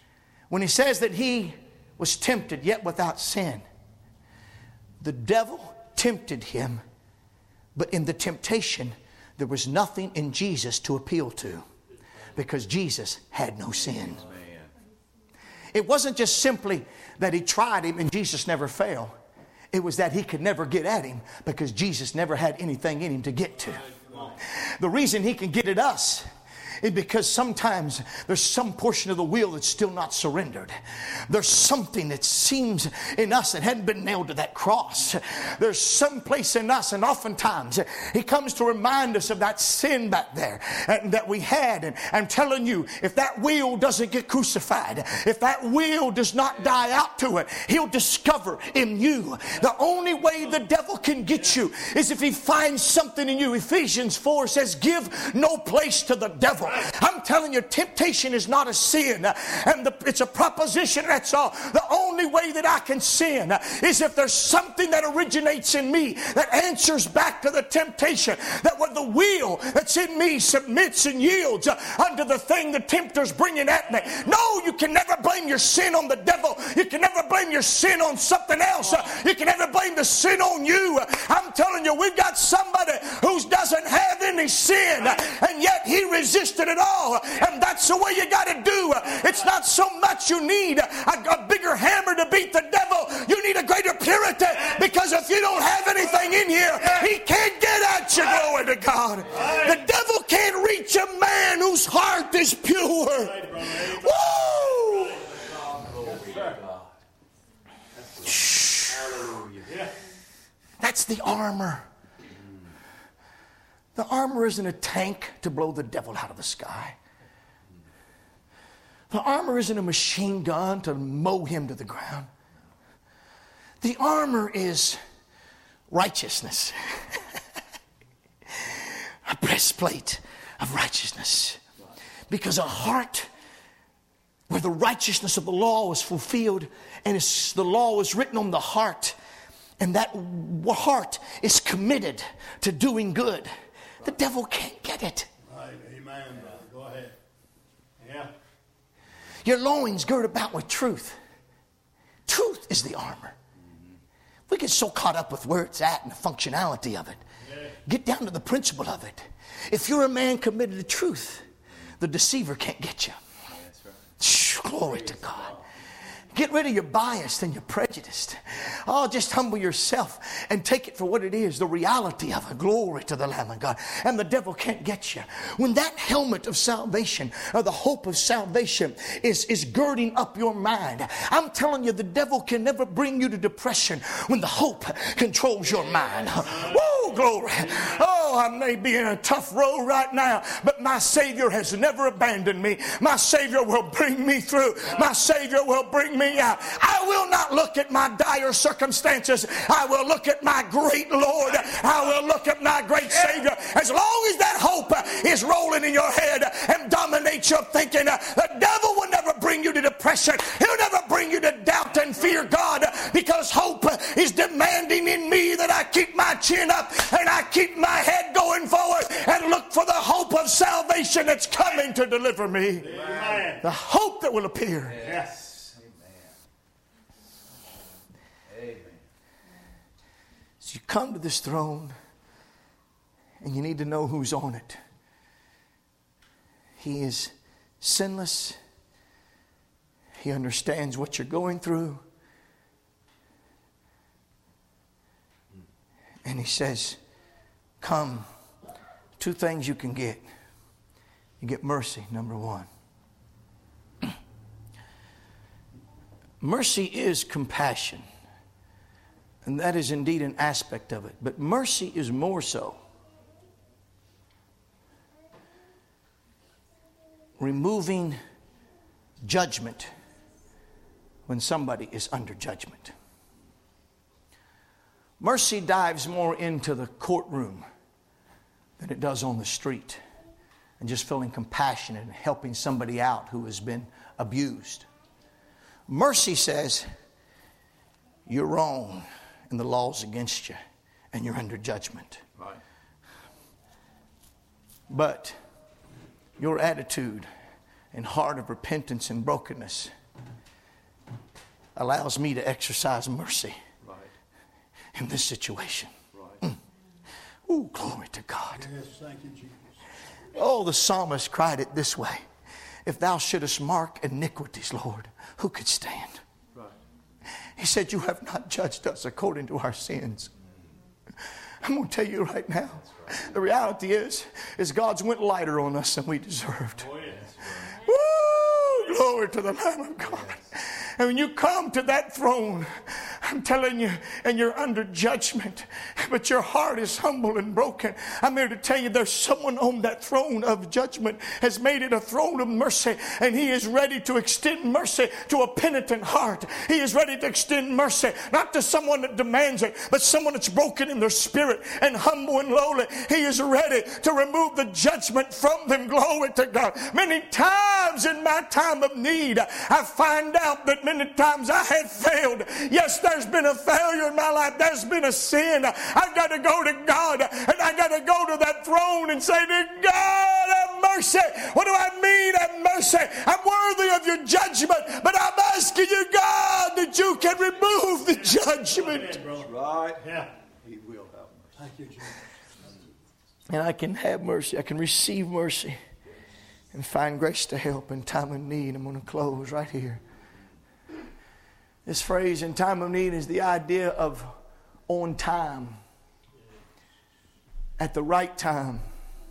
when he says that he was tempted yet without sin, the devil tempted him, but in the temptation there was nothing in Jesus to appeal to, because Jesus had no sin. It wasn't just simply that he tried him and Jesus never failed. It was that he could never get at him because Jesus never had anything in him to get to. The reason he can get at us is because sometimes there's some portion of the will that's still not surrendered. There's something that seems in us that hadn't been nailed to that cross. There's some place in us, and oftentimes he comes to remind us of that sin back there that we had. And I'm telling you, if that will doesn't get crucified, if that will does not die out to it, he'll discover in you. The only way the devil can get you is if he finds something in you. Ephesians 4 says, give no place to the devil. I'm telling you, temptation is not a sin, and it's a proposition, that's all. The only way that I can sin is if there's something that originates in me that answers back to the temptation, that when the will that's in me submits and yields unto the thing the tempter's bringing at me. No, you can never blame your sin on the devil. You can never blame your sin on something else. You can never blame the sin on you. I'm telling you, we've got somebody who doesn't have any sin, and yet he resisted it all. And that's the way you got to do. It's not so much you need a bigger hammer to beat the devil. You need a greater purity, because if you don't have anything in here, he can't get at you. Glory to God. The devil can't reach a man whose heart is pure. Woo! That's the armor. The armor isn't a tank to blow the devil out of the sky. The armor isn't a machine gun to mow him to the ground. The armor is righteousness. A breastplate of righteousness. Because a heart where the righteousness of the law is fulfilled, and the law is written on the heart, and that heart is committed to doing good, the devil can't get it. Right. Amen. Go ahead. Yeah. Your loins girt about with truth. Truth is the armor. We get so caught up with where it's at and the functionality of it. Get down to the principle of it. If you're a man committed to truth, the deceiver can't get you. Glory to God. Get rid of your bias and your prejudice. Oh, just humble yourself and take it for what it is, the reality of it. Glory to the Lamb of God. And the devil can't get you. When that helmet of salvation, or the hope of salvation, is girding up your mind, I'm telling you, the devil can never bring you to depression when the hope controls your mind. Woo, glory. Oh, I may be in a tough road right now, but my Savior has never abandoned me. My Savior will bring me through. My Savior will bring me out. I will not look at my dire circumstances. I will look at my great Lord. I will look at my great Savior. As long as that hope is rolling in your head and dominates your thinking, the devil will never bring you to depression. He'll never bring you to doubt and fear God, because hope is demanding in me that I keep my chin up and I keep my head going forward and look for the hope of salvation that's coming to deliver me. Amen. The hope that will appear. Yes. So you come to this throne and you need to know who's on it. He is sinless. He understands what you're going through. And he says, come. Two things you can get. You get mercy, number one. Mercy is compassion. And that is indeed an aspect of it. But mercy is more so removing judgment when somebody is under judgment. Mercy dives more into the courtroom than it does on the street, and just feeling compassionate and helping somebody out who has been abused. Mercy says, you're wrong and the law's against you and you're under judgment. Right. But your attitude and heart of repentance and brokenness allows me to exercise mercy Right. in this situation. Right. Oh, glory to God. Yes, thank you, Jesus. Oh, the psalmist cried it this way. If thou shouldest mark iniquities, Lord, who could stand? Right. He said, you have not judged us according to our sins. I'm going to tell you right now, the reality is God's went lighter on us than we deserved. Oh, yes. Woo! Glory to the Lamb of God. And when you come to that throne, I'm telling you, and you're under judgment, but your heart is humble and broken. I'm here to tell you there's someone on that throne of judgment has made it a throne of mercy, and he is ready to extend mercy to a penitent heart. He is ready to extend mercy, not to someone that demands it, but someone that's broken in their spirit and humble and lowly. He is ready to remove the judgment from them. Glory to God. Many times in my time of need, I find out that many times I had failed. Yes, there's been a failure in my life. There's been a sin. I've got to go to God, and I got to go to that throne and say to God, have mercy. What do I mean, have mercy? I'm worthy of your judgment, but I'm asking you, God, that you can remove the judgment. Right. Yeah. He will have mercy. Thank you, Jesus. And I can have mercy. I can receive mercy and find grace to help in time of need. I'm going to close right here. This phrase, in time of need, is the idea of on time, at the right time,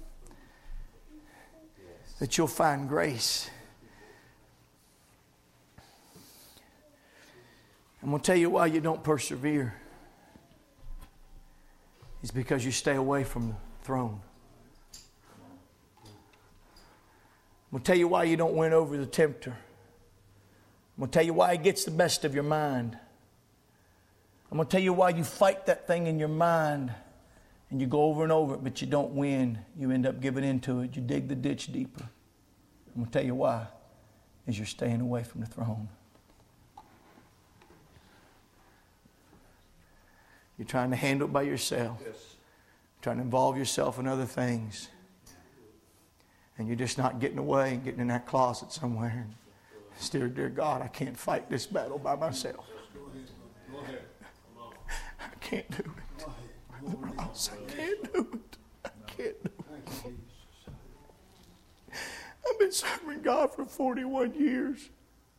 that you'll find grace. I'm going to tell you why you don't persevere. It's because you stay away from the throne. I'm going to tell you why you don't win over the tempter. I'm going to tell you why it gets the best of your mind. I'm going to tell you why you fight that thing in your mind and you go over and over it, but you don't win. You end up giving into it. You dig the ditch deeper. I'm going to tell you why. Is you're staying away from the throne. You're trying to handle it by yourself. Yes. Trying to involve yourself in other things. And you're just not getting away and getting in that closet somewhere. And dear God, I can't fight this battle by myself. Go ahead. I can't do it. I can't do it. I can't do it. I've been serving God for 41 years.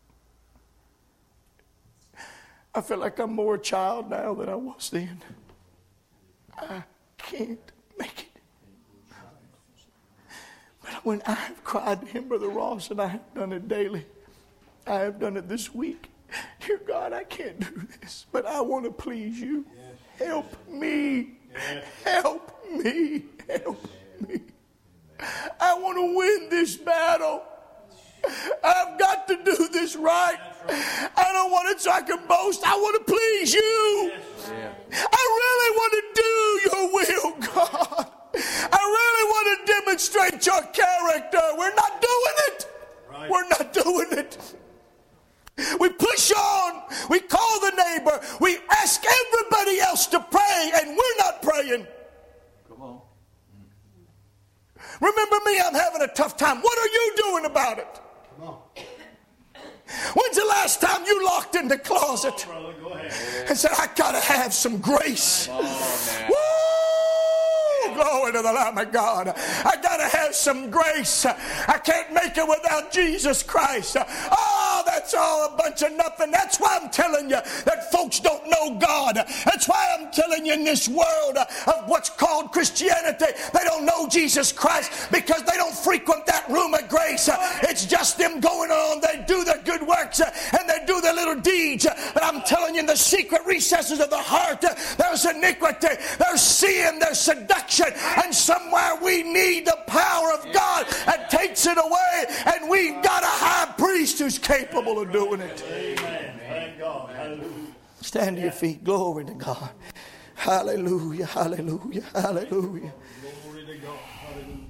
I feel like I'm more a child now than I was then. I can't make it. But when I have cried to Him, Brother Ross, and I have done it daily, I have done it this week. Dear God, I can't do this, but I want to please you. Yes. Help me. Yes. Help me. Help me. I want to win this battle. I've got to do this right. I don't want it so I can boast. I want to please you. Yeah. I really want to do your will, God. I really want to demonstrate your character. We're not doing it. Right. We're not doing it. We push on. We call the neighbor. We ask everybody else to pray, and we're not praying. Come on. Remember me, I'm having a tough time. What are you doing about it? Come on. When's the last time you locked in the closet Brother, go ahead. and said, I got to have some grace? Come on now. Woo! Glory to the Lamb of God. I got to have some grace. I can't make it without Jesus Christ. Oh, that's all a bunch of nothing. That's why I'm telling you that folks don't know God. That's why I'm telling you in this world of what's called Christianity, they don't know Jesus Christ because they don't frequent that room of grace. It's just them going on. They do their good works and they do their little deeds. But I'm telling you, in the secret recesses of the heart, there's iniquity, there's sin, there's seduction. And somewhere we need the power of God that takes it away. And we've got a high priest who's capable of doing it. Amen. Thank God. Hallelujah. Stand to your feet. Glory to God. Hallelujah. Hallelujah. Hallelujah. Glory to God. Hallelujah.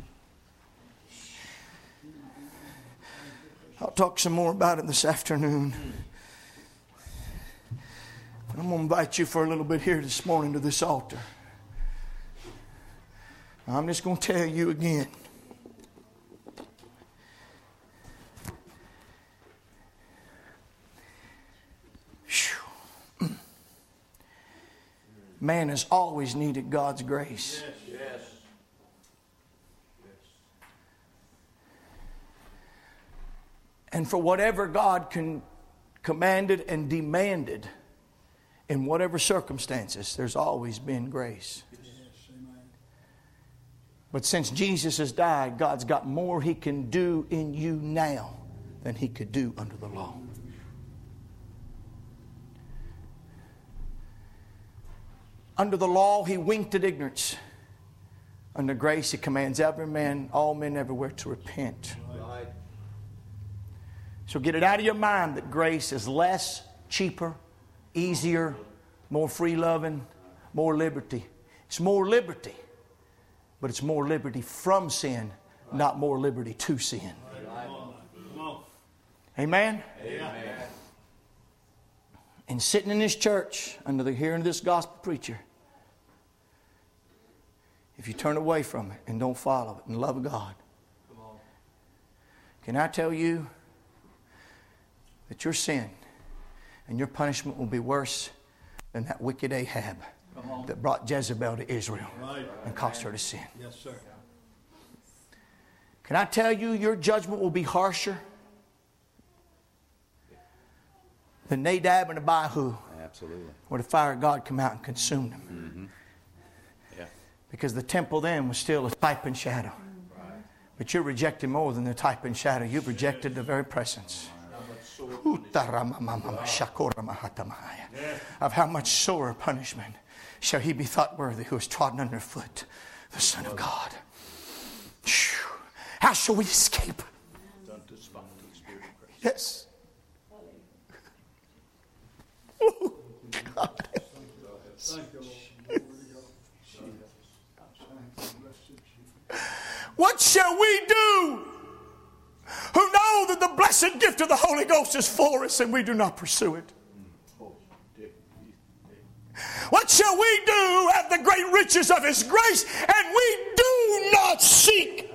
I'll talk some more about it this afternoon. I'm going to invite you for a little bit here this morning to this altar. I'm just going to tell you again. Man has always needed God's grace. Yes. And for whatever God commanded and demanded, in whatever circumstances, there's always been grace. But since Jesus has died, God's got more He can do in you now than He could do under the law. Under the law, He winked at ignorance. Under grace, He commands every man, all men everywhere to repent. Right. So get it out of your mind that grace is less, cheaper, easier, more free-loving, more liberty. It's more liberty, but it's more liberty from sin, not more liberty to sin. Amen? Amen. And sitting in this church under the hearing of this gospel preacher, if you turn away from it and don't follow it and love God, can I tell you that your sin and your punishment will be worse than that wicked Ahab that brought Jezebel to Israel and caused her to sin? Yes, sir. Can I tell you your judgment will be harsher than Nadab and Abihu, Absolutely. where the fire of God come out and consumed them? Mm-hmm. Yeah. Because the temple then was still a type and shadow. But you're rejecting more than the type and shadow. You've rejected the very presence of how much sorer punishment shall he be thought worthy who has trodden underfoot the Son of God. How shall we escape? Yes. Oh, God. What shall we do who know that the blessed gift of the Holy Ghost is for us and we do not pursue it? What shall we do at the great riches of His grace and we do not seek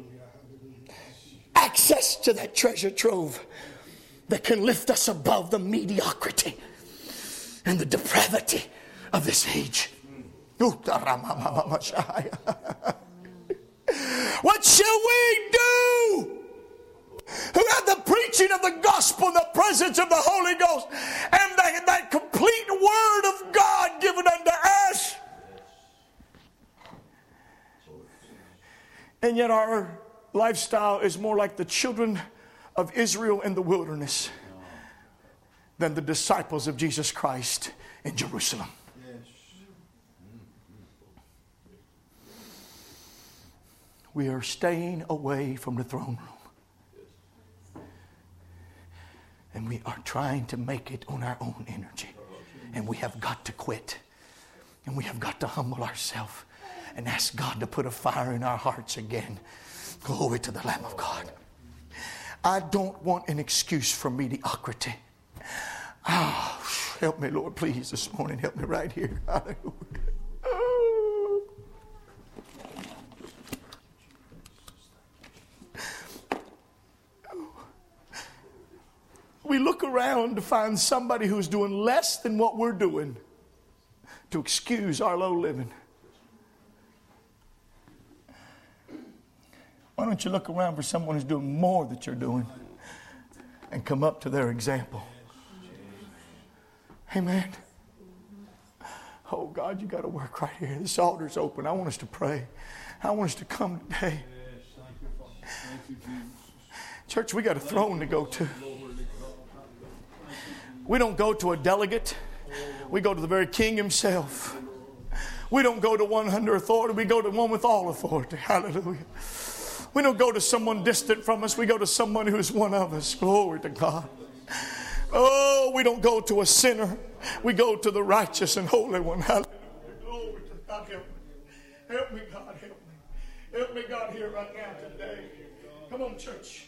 access to that treasure trove that can lift us above the mediocrity and the depravity of this age? What shall we do who have the preaching of the gospel and the presence of the Holy Ghost and that complete word of God given unto us, and yet our lifestyle is more like the children of Israel in the wilderness than the disciples of Jesus Christ in Jerusalem? We are staying away from the throne room. And we are trying to make it on our own energy. And we have got to quit. And we have got to humble ourselves and ask God to put a fire in our hearts again. Glory to the Lamb of God. I don't want an excuse for mediocrity. Help me, Lord, please, this morning. Help me right here. Hallelujah. We look around to find somebody who's doing less than what we're doing to excuse our low living. Why don't you look around for someone who's doing more that you're doing and come up to their example? Amen. Oh, God, you got to work right here. This altar's open. I want us to pray. I want us to come today. Church, we got a throne to go to. We don't go to a delegate. We go to the very King Himself. We don't go to one under authority. We go to one with all authority. Hallelujah. We don't go to someone distant from us. We go to someone who's one of us. Glory to God. Oh, we don't go to a sinner. We go to the righteous and holy one. Hallelujah. Glory to God. Help me. Help me, God. Help me. Help me, God, here right now today. Come on, church.